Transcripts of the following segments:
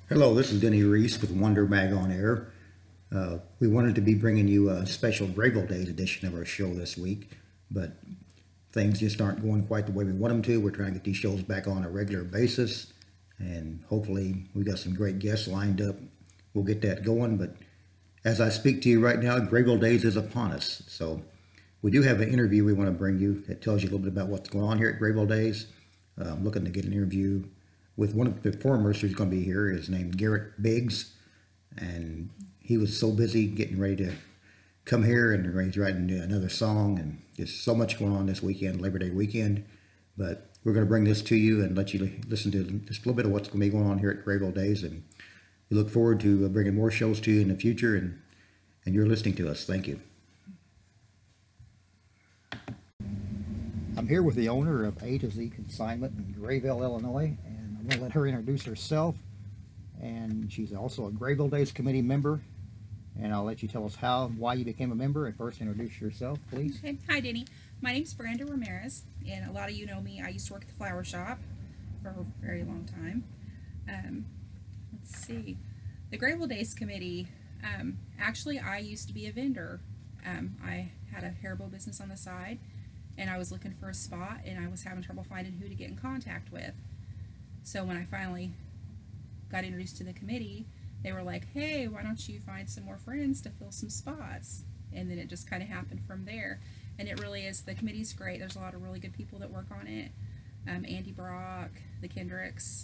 Hello, this is Denny Reese with Wonder Mag on Air. We wanted to be bringing you a special Grable Days edition of our show this week, but things just aren't going quite the way we want them to. We're trying to get these shows back on a regular basis, and hopefully we got some great guests lined up. We'll get that going, but as I speak to you right now, Grable Days is upon us. So we do have an interview we want to bring you that tells you a little bit about what's going on here at Grable Days. I'm looking to get an interview with one of the performers who's going to be here. His name's Garrett Biggs, and he was so busy getting ready to come here, and he's writing another song, and just so much going on this weekend, Labor Day weekend. But we're going to bring this to you and let you listen to just a little bit of what's going to be going on here at Grable Days, and we look forward to bringing more shows to you in the future, and you're listening to us. Thank you. I'm here with the owner of A to Z Consignment in Grayville, Illinois, and I'm going to let her introduce herself. And she's also a Grayville Days Committee member, and I'll let you tell us why you became a member, and first introduce yourself, please. Okay. Hi, Denny. My name's Brenda Ramirez, and a lot of you know me. I used to work at the flower shop for a very long time. Let's see. The Grayville Days Committee, actually I used to be a vendor. I had a hair bow business on the side, and I was looking for a spot, and I was having trouble finding who to get in contact with. So when I finally got introduced to the committee, they were like, hey, why don't you find some more friends to fill some spots? And then it just kind of happened from there. And it really is, the committee's great. There's a lot of really good people that work on it. Andy Brock, the Kendricks,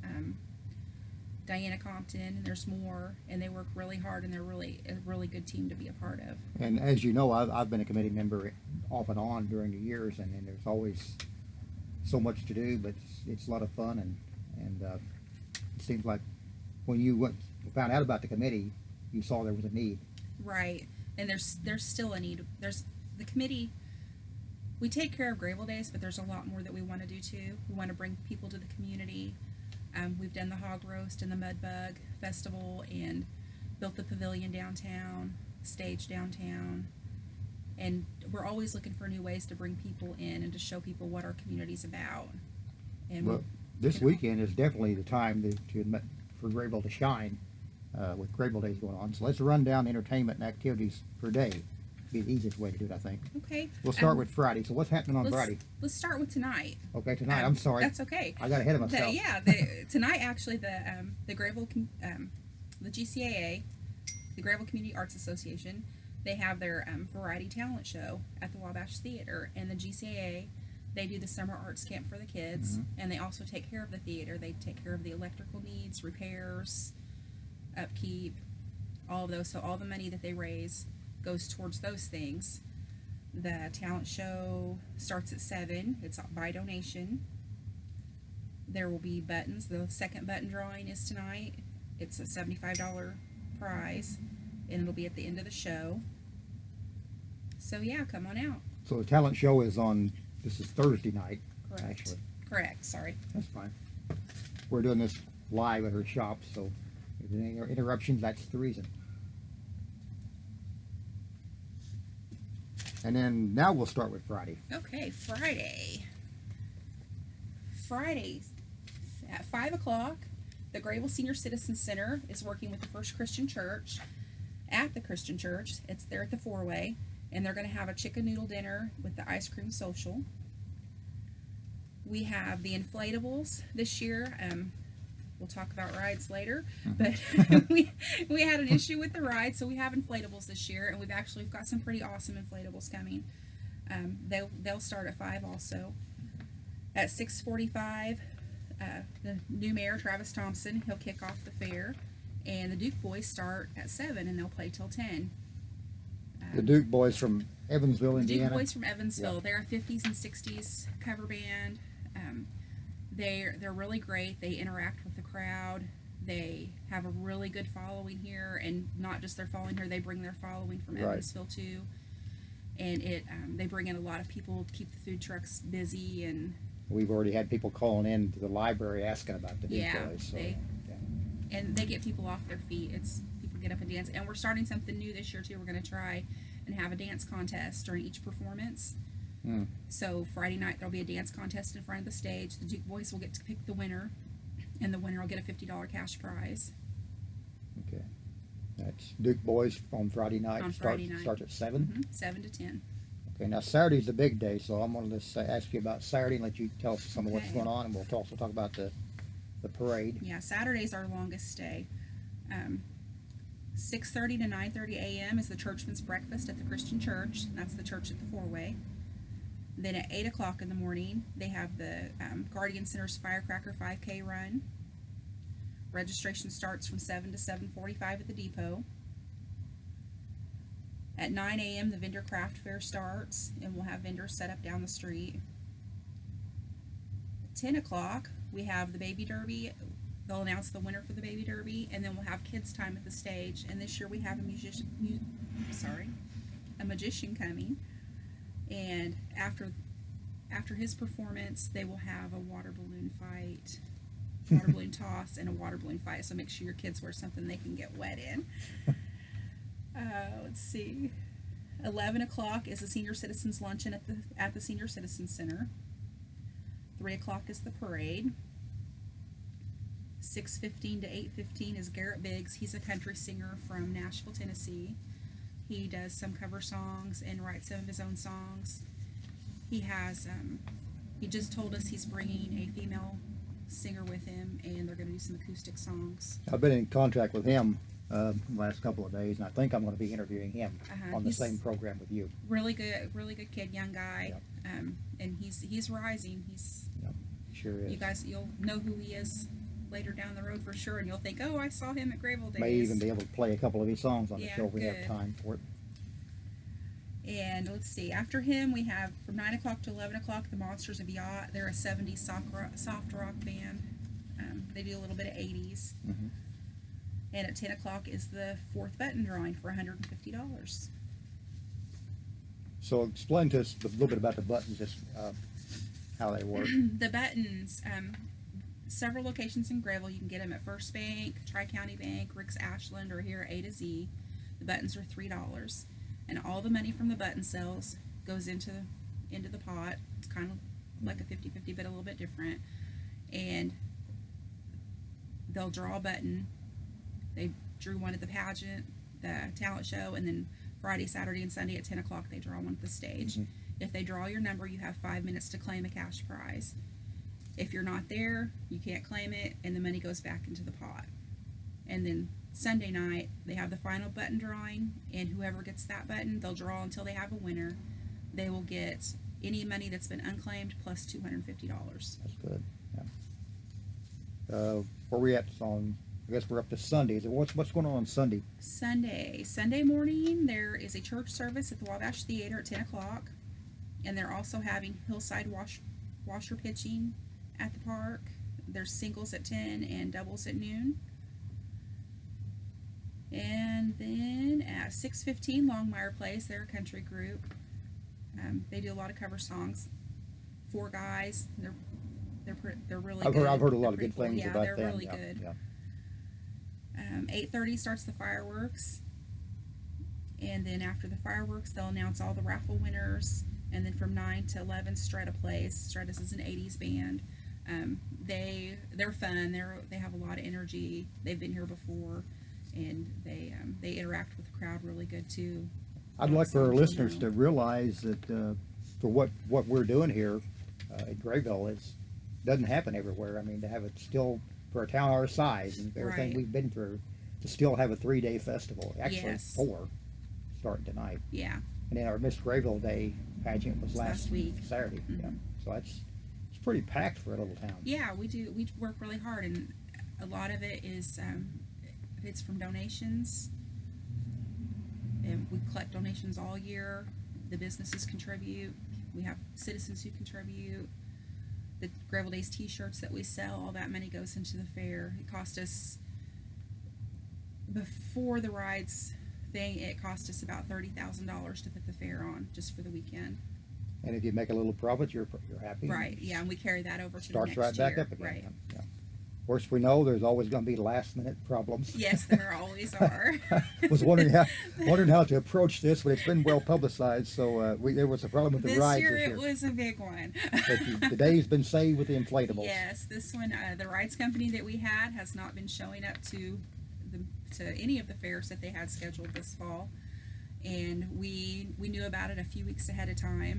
Diana Compton, and there's more, and they work really hard, and they're really a really good team to be a part of. And as you know, I've been a committee member off and on during the years, and there's always so much to do, but it's a lot of fun, and it seems like when you found out about the committee, you saw there was a need. Right, and there's still a need. There's the committee. We take care of Grayville Days, but there's a lot more that we want to do too. We want to bring people to the community. We've done the hog roast and the mud bug festival, and built the pavilion downtown, stage downtown, and we're always looking for new ways to bring people in and to show people what our community's about. And well, this weekend is definitely the time for Grayville to shine with Grayville Days going on. So let's run down the entertainment and activities per day. Be the easiest way to do it, I think. Okay. We'll start with Friday. So what's happening on Friday? Let's start with tonight. Okay, tonight. I'm sorry. That's okay. I got ahead of myself. Tonight actually the Grayville the GCAA, the Grayville Community Arts Association, they have their variety talent show at the Wabash Theater, and the GCAA, they do the summer arts camp for the kids, and they also take care of the theater. They take care of the electrical needs, repairs, upkeep, all of those. So all the money that they raise goes towards those things. The talent show starts at 7. It's by donation. There will be buttons. The second button drawing is tonight. It's a $75 prize, and it'll be at the end of the show. So yeah, come on out. So the talent show is on, this is Thursday night. Correct. Actually. Correct, sorry. That's fine. We're doing this live at her shop, so if there are any interruptions, that's the reason. And then now we'll start with Friday. Okay, Friday. Fridays at 5 o'clock, the Grayville Senior Citizen Center is working with the First Christian Church at the Christian Church. It's there at the four-way, and they're going to have a chicken noodle dinner with the ice cream social. We have the inflatables this year. We'll talk about rides later, but we had an issue with the ride, so we have inflatables this year, and we've got some pretty awesome inflatables coming. They'll start at 5 also. At 6:45, the new mayor, Travis Thompson, he'll kick off the fair, and the Duke Boys start at 7, and they'll play till 10. The Duke Boys from Evansville, Indiana. Duke Boys from Evansville. Yep. They're a 50s and 60s cover band. They're really great. They interact with the crowd. They have a really good following here, and not just their following here, they bring their following from Evansville too. And they bring in a lot of people to keep the food trucks busy. And we've already had people calling in to the library asking about the Duke Boys. So, and they get people off their feet. People get up and dance. And we're starting something new this year too. We're going to try and have a dance contest during each performance. So Friday night there'll be a dance contest in front of the stage. The Duke Boys will get to pick the winner, and the winner will get a $50 cash prize. Okay. That's Duke Boys on Friday night. On Friday night. Starts at 7. 7 to 10. Okay, now Saturday's the big day, so I'm going to just ask you about Saturday and let you tell us some of what's Okay. going on, and we'll also talk about the parade. Yeah, Saturday's our longest day. 6:30 to 9:30 a.m. is the Churchman's Breakfast at the Christian Church. That's the church at the Four-Way. Then at 8 o'clock in the morning, they have the Guardian Center's Firecracker 5K run. Registration starts from 7 to 7:45 at the depot. At 9 a.m., the vendor craft fair starts, and we'll have vendors set up down the street. At 10 o'clock, we have the Baby Derby. They'll announce the winner for the Baby Derby, and then we'll have kids' time at the stage. And this year we have a magician coming. And after his performance, they will have a water balloon fight, water balloon toss, and a water balloon fight. So make sure your kids wear something they can get wet in. Let's see. 11 o'clock is the Senior Citizens Luncheon at the Senior Citizens Center. 3 o'clock is the parade. 6:15 to 8:15 is Garrett Biggs. He's a country singer from Nashville, Tennessee. He does some cover songs and writes some of his own songs. He has, he just told us he's bringing a female singer with him, and they're going to do some acoustic songs. I've been in contact with him the last couple of days, and I think I'm going to be interviewing him on the He's same program with you. really good kid, young guy. Yep. And he's rising. Yep, sure is. You guys, you'll know who he is later down the road for sure, and you'll think, oh, I saw him at Grayville Days. May even be able to play a couple of his songs on the Yeah, show if we have good. time for it. And let's see, after him we have from 9 o'clock to 11 o'clock the Monsters of Yacht. They're a 70s soft rock band. They do a little bit of 80s. Mhm. And at 10 o'clock is the fourth button drawing for $150. So explain to us a little bit about the buttons, just how they work. The buttons, several locations in Grayville. You can get them at First Bank, Tri-County Bank, Rick's Ashland, or here at A to Z. The buttons are $3, and all the money from the button sales goes into the pot. It's kind of like a 50-50, but a little bit different. And they'll draw a button. They drew one at the pageant, the talent show, and then Friday, Saturday, and Sunday at 10 o'clock they draw one at the stage. Mhm. If they draw your number, you have 5 minutes to claim a cash prize. If you're not there, you can't claim it, and the money goes back into the pot. And then Sunday night, they have the final button drawing, and whoever gets that button, they'll draw until they have a winner. They will get any money that's been unclaimed plus $250. That's good. Yeah. Where we at on? I guess we're up to Sundays. What's going on Sunday? Sunday morning, there is a church service at the Wabash Theater at 10 o'clock, and they're also having hillside washer pitching at the park. There's singles at 10 and doubles at noon. And then at 6:15, Longmire Place, they're a country group. They do a lot of cover songs. Four guys. They're really I've good. heard a lot They're of pretty good things cool. about Yeah, them. they're really Yeah, good. yeah. 8:30 starts the fireworks, and then after the fireworks, they'll announce all the raffle winners. And then from 9 to 11, Stretta plays. Stretta's is an 80s band. They're fun. They have a lot of energy. They've been here before, and they interact with the crowd really good too. I'd like for our Songs, listeners you to know. realize that for what we're doing here at Grayville doesn't happen everywhere. I mean, to have it still for a town our size and everything Right. we've been through, to still have a 3-day festival. Actually, Yes. 4 starting tonight. Yeah. And then our Miss Grayville Day pageant was last week. Saturday. Yeah. Mhm. So it's pretty packed for a little town. Yeah, we do. We work really hard, and a lot of it is it's from donations. And we collect donations all year. The businesses contribute. We have citizens who contribute. The Grayville Days T-shirts that we sell, all that money goes into the fair. It cost us, before the rides thing, it cost us about $30,000 to put the fair on just for the weekend. And if you make a little profit, you're happy. Right. Yeah, and we carry that over to Starts the next right back year. up again. Right. Yeah. Of course, we know there's always going to be last-minute problems. Yes, there always are. Was wondering how to approach this, but it's been well publicized. So there was a problem with the This rides year this it year. was a big one. But the day's been saved with the inflatables. Yes, this one, the rides company that we had has not been showing up to any of the fairs that they had scheduled this fall, and we knew about it a few weeks ahead of time,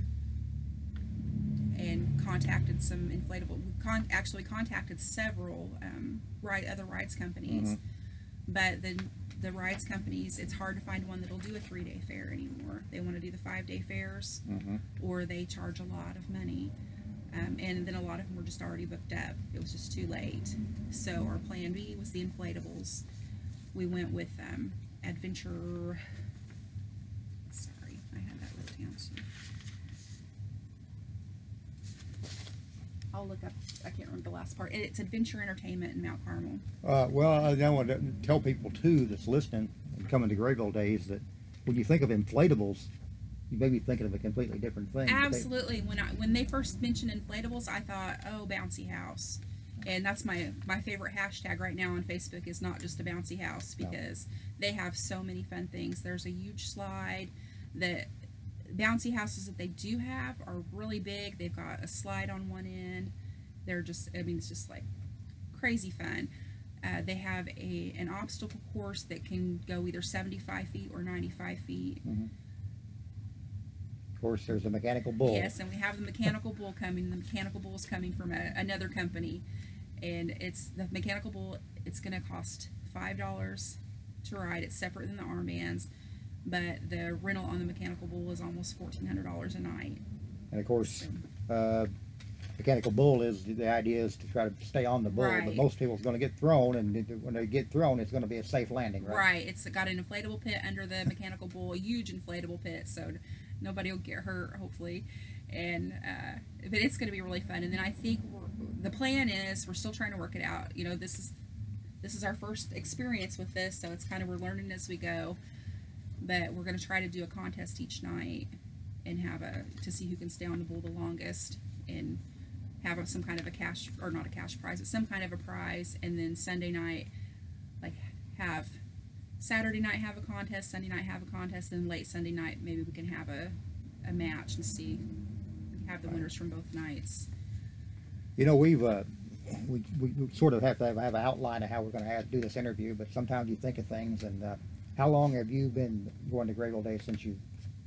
and contacted some inflatable. Actually contacted several other rides companies, Mhm. but the rides companies, it's hard to find one that'll do a 3-day fair anymore. They want to do the 5-day fairs, Mhm. or they charge a lot of money. And then a lot of them were just already booked up. It was just too late. So our plan B was the inflatables. We went with Adventure. Sorry, I had that wrote down too. I'll look up. I can't remember the last part. It's Adventure Entertainment in Mount Carmel. Well, I want to tell people too that's listening and coming to Grayville Days that when you think of inflatables, you may be thinking of a completely different thing. Absolutely. When they first mentioned inflatables, I thought, oh, bouncy house. And that's my favorite hashtag right now on Facebook is not just a bouncy house, because they have so many fun things. There's a huge slide. The bouncy houses that they do have are really big. They've got a slide on one end. They're just, I mean, it's just like crazy fun. They have an obstacle course that can go either 75 feet or 95 feet. Mhm. Of course, there's a mechanical bull. Yes, and we have the mechanical bull coming. The mechanical bull is coming from another company, and it's the mechanical bull. It's going to cost $5 to ride. It's separate than the armbands, but the rental on the mechanical bull is almost $1,400 a night. And of course, So, mechanical bull is the idea is to try to stay on the bull, but Right. most people's going to get thrown, and when they get thrown, it's going to be a safe landing, right? right, it's got an inflatable pit under the mechanical bull, a huge inflatable pit, so nobody will get hurt, hopefully. And but it's going to be really fun. And then I think the plan is we're still trying to work it out. You know, this is our first experience with this, so it's kind of we're learning as we go. But we're going to try to do a contest each night and to see who can stay on the bull the longest, and have some kind of a cash, or not a cash prize, but some kind of a prize. And then Sunday night, like have Saturday night have a contest, Sunday night have a contest, and late Sunday night maybe we can have a match and have the winners from both nights. You know, we sort of have to have an outline of how we're going to do this interview, but sometimes you think of things. And how long have you been going to Grayville Day since you've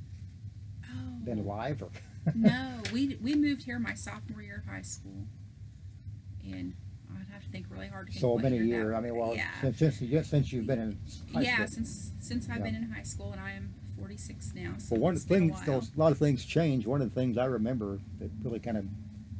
been Oh alive? Or no, we moved here my sophomore year of high school, and I'd have to think really hard to think so what many year years. that- I mean, well, yeah. since you've been in high Yeah, school. since I've Yeah. been in high school, and I am 46 now. So Well, one of it's the been a things, while. a lot of things change. One of the things I remember that really kind of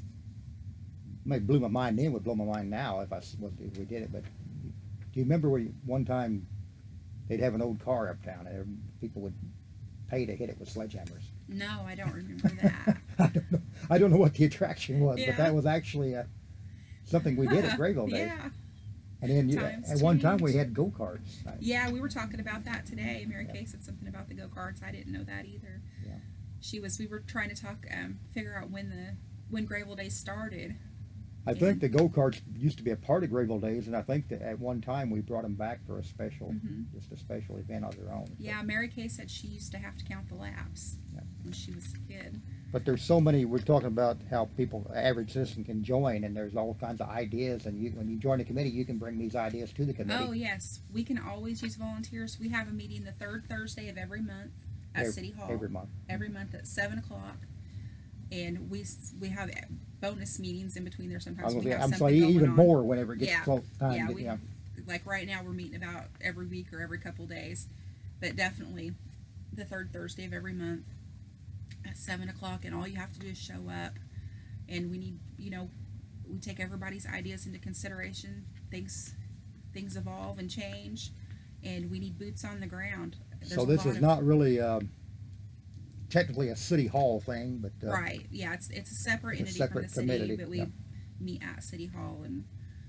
maybe blew my mind then would blow my mind now if if we did it. But do you remember where one time they'd have an old car uptown and people would pay to hit it with sledgehammers? No, I don't remember that. I don't know what the attraction was, Yeah. but that was actually something we did at Grayville Day. Yeah. And then Times at one time we change. had go-karts. Yeah, we were talking about that today. Mary Kay said something about the go-karts. I didn't know that either. Yeah. We were trying to figure out when Grayville Day started. I think the go-karts used to be a part of Grayville Days, and I think that at one time we brought them back for just a special event on their own. So. Yeah, Mary Kay said she used to have to count the laps Yeah. when she was a kid. But there's so many. We're talking about how average citizen can join, and there's all kinds of ideas. And when you join a committee, you can bring these ideas to the committee. Oh yes, we can always use volunteers. We have a meeting the third Thursday of every month at City Hall. Every month. Every month at 7 o'clock, and we have bonus meetings in between there sometimes. We have I'm something sorry, going even on. more whenever it gets Yeah. close time. Yeah, to- like right now we're meeting about every week or every couple days, but definitely the third Thursday of every month at 7 o'clock, and all you have to do is show up. And we need, we take everybody's ideas into consideration. Things evolve and change, and we need boots on the ground. There's So a this lot is of- not really technically a city hall thing, but right. Yeah, it's a separate it's a entity separate from the city, committee, but we yeah. meet at City Hall, and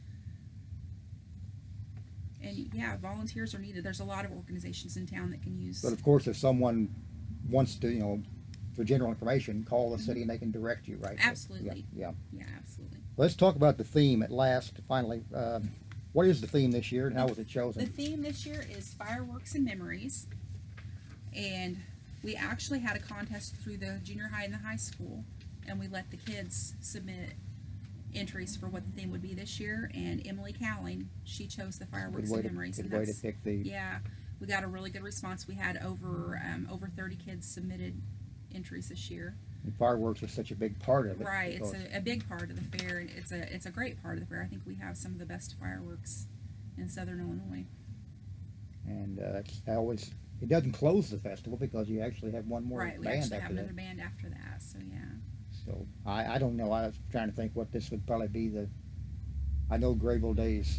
yeah, volunteers are needed. There's a lot of organizations in town that can use. But of course, if someone wants to, for general information, call the city and they can direct you, right? Absolutely. Yeah. Yeah, absolutely. Let's talk about the theme at last, finally. What is the theme this year and how was it The chosen? theme this year is fireworks and memories, and we actually had a contest through the junior high and the high school, and we let the kids submit entries for what the theme would be this year. And Emily Cowling, she chose the fireworks and memories, Good and way to that's pick the, yeah, we got a really good response. We had over 30 kids submitted entries this year. and fireworks are such a big part of it. Right, it's because- a big part of the fair, and it's a great part of the fair. I think we have some of the best fireworks in Southern Illinois. And it doesn't close the festival because you actually have one more Right, we band actually have after that. another band after that. So yeah. So I don't know. I was trying to think what this would probably be. I know Grayville Days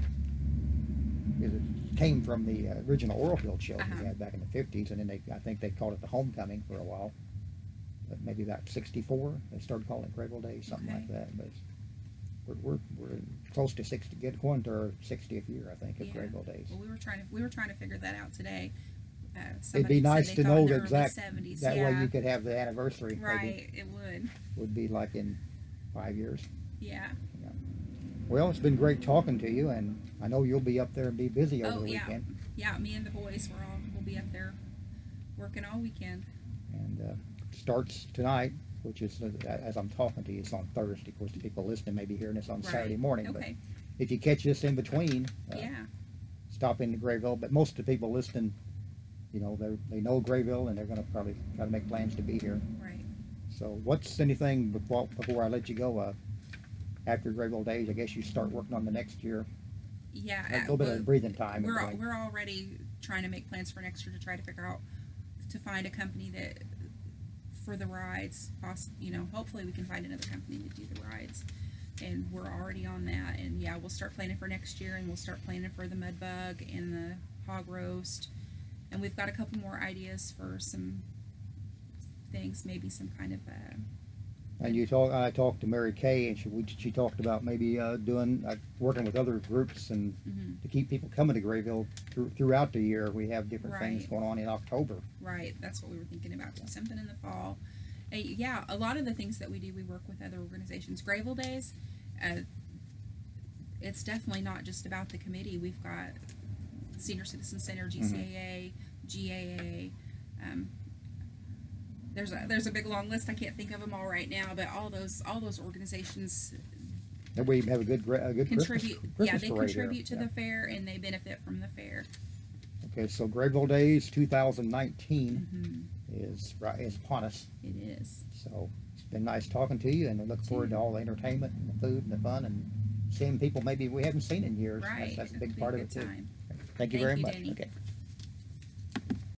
came from the original Oilfield show Uh-huh. we had back in the 50s, and then I think they called it the Homecoming for a while. But maybe about 64, they started calling it Grayville Days, something like Okay. that. But we're close to 60, going to our 60th year, I think, of Yeah. Grayville Days. Well, we were trying to figure that out today. It'd Somebody be said nice they to thought know in the early exact. 70s. That yeah. way you could have the anniversary. Maybe Right, it would. would be like in 5 years. Yeah. Well, it's been great talking to you, and I know you'll be up there and be busy over Oh the yeah. weekend. Yeah, me and the boys we'll be up there working all weekend. And starts tonight, which is, as I'm talking to you, it's on Thursday. Of course, the people listening may be hearing this on Right. Saturday morning. Okay. But if you catch this in between, Yeah. stop into Grayville. But most of the people listening, you know, they know Grayville, and they're going to probably try to make plans to be here. Right. So what's anything before I let you go, after Grayville Days, I guess you start working on the next year. Yeah. A little bit of breathing time. in We're between. we're already trying to make plans for next year to try to figure out to find a company that for the rides. You know, hopefully we can find another company to do the rides, and we're already on that. And yeah, we'll start planning for next year, and we'll start planning for the mud bug and the hog roast, and we've got a couple more ideas for some things, maybe some kind of And I talked to Mary Kay, and she talked about maybe working with other groups and mhm. to keep people coming to Grayville throughout the year. We have different things Right. going on in October. Right, that's what we were thinking about. Do something in the fall. Yeah, a lot of the things that we do, we work with other organizations. Grayville Days, it's definitely not just about the committee. We've got Senior Citizen Center, GCAA, GAA. There's a big long list. I can't think of them all right now, but all those organizations And we have a good contribute. Christmas They parade contribute to here. the fair, and they benefit from the fair. Okay, so Grayville Days 2019 Mm-hmm. is upon us. It is. So it's been nice talking to you, and I look forward to all the entertainment and the food and the fun and seeing people maybe we haven't seen in years. Right. That's a It'll big be part of good it too. time. Thank you Thank very you, much. Denny. Okay.